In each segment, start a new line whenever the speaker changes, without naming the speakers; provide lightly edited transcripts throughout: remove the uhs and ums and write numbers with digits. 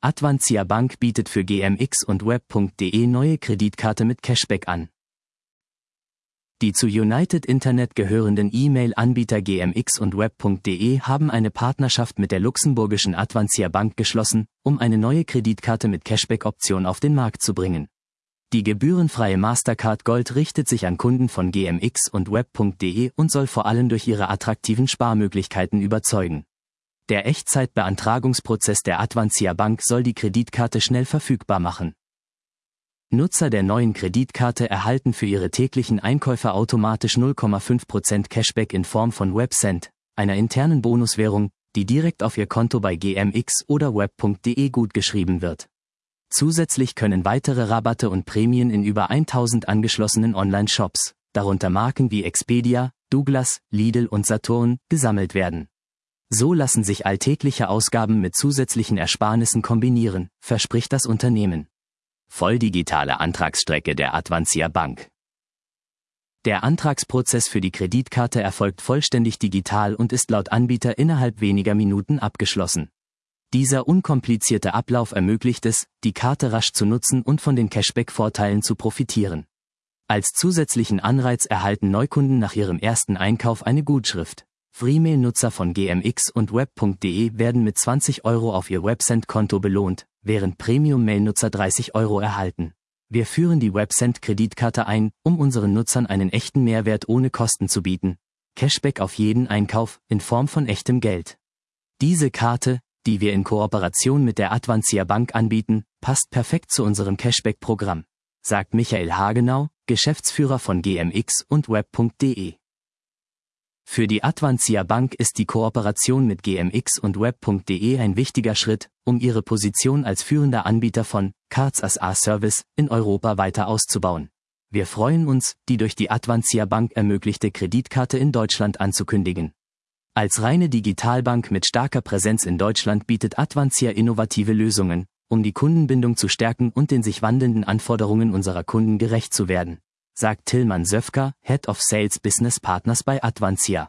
Advanzia Bank bietet für GMX und Web.de neue Kreditkarte mit Cashback an. Die zu United Internet gehörenden E-Mail-Anbieter GMX und Web.de haben eine Partnerschaft mit der luxemburgischen Advanzia Bank geschlossen, um eine neue Kreditkarte mit Cashback-Option auf den Markt zu bringen. Die gebührenfreie Mastercard Gold richtet sich an Kunden von GMX und Web.de und soll vor allem durch ihre attraktiven Sparmöglichkeiten überzeugen. Der Echtzeitbeantragungsprozess der Advanzia Bank soll die Kreditkarte schnell verfügbar machen. Nutzer der neuen Kreditkarte erhalten für ihre täglichen Einkäufe automatisch 0,5% Cashback in Form von WebCent, einer internen Bonuswährung, die direkt auf ihr Konto bei GMX oder Web.de gutgeschrieben wird. Zusätzlich können weitere Rabatte und Prämien in über 1000 angeschlossenen Online-Shops, darunter Marken wie Expedia, Douglas, Lidl und Saturn, gesammelt werden. So lassen sich alltägliche Ausgaben mit zusätzlichen Ersparnissen kombinieren, verspricht das Unternehmen. Volldigitale Antragsstrecke der Advanzia Bank. Der Antragsprozess für die Kreditkarte erfolgt vollständig digital und ist laut Anbieter innerhalb weniger Minuten abgeschlossen. Dieser unkomplizierte Ablauf ermöglicht es, die Karte rasch zu nutzen und von den Cashback-Vorteilen zu profitieren. Als zusätzlichen Anreiz erhalten Neukunden nach ihrem ersten Einkauf eine Gutschrift. Freemail-Nutzer von GMX und Web.de werden mit 20 € auf ihr WebCent-Konto belohnt, während Premium-Mail-Nutzer 30 € erhalten. Wir führen die WebCent-Kreditkarte ein, um unseren Nutzern einen echten Mehrwert ohne Kosten zu bieten. Cashback auf jeden Einkauf, in Form von echtem Geld. Diese Karte, die wir in Kooperation mit der Advanzia Bank anbieten, passt perfekt zu unserem Cashback-Programm, sagt Michael Hagenau, Geschäftsführer von GMX und Web.de. Für die Advanzia Bank ist die Kooperation mit GMX und Web.de ein wichtiger Schritt, um ihre Position als führender Anbieter von Cards as a Service in Europa weiter auszubauen. Wir freuen uns, die durch die Advanzia Bank ermöglichte Kreditkarte in Deutschland anzukündigen. Als reine Digitalbank mit starker Präsenz in Deutschland bietet Advanzia innovative Lösungen, um die Kundenbindung zu stärken und den sich wandelnden Anforderungen unserer Kunden gerecht zu werden, sagt Tillmann Söfker, Head of Sales Business Partners bei Advanzia.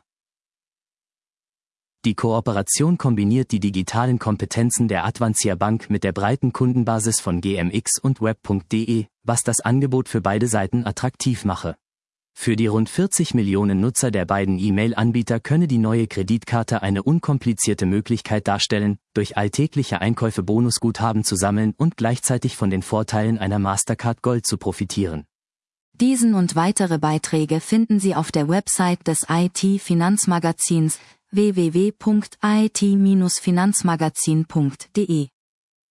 Die Kooperation kombiniert die digitalen Kompetenzen der Advanzia Bank mit der breiten Kundenbasis von GMX und Web.de, was das Angebot für beide Seiten attraktiv mache. Für die rund 40 Millionen Nutzer der beiden E-Mail-Anbieter könne die neue Kreditkarte eine unkomplizierte Möglichkeit darstellen, durch alltägliche Einkäufe Bonusguthaben zu sammeln und gleichzeitig von den Vorteilen einer Mastercard Gold zu profitieren.
Diesen und weitere Beiträge finden Sie auf der Website des IT-Finanzmagazins www.it-finanzmagazin.de.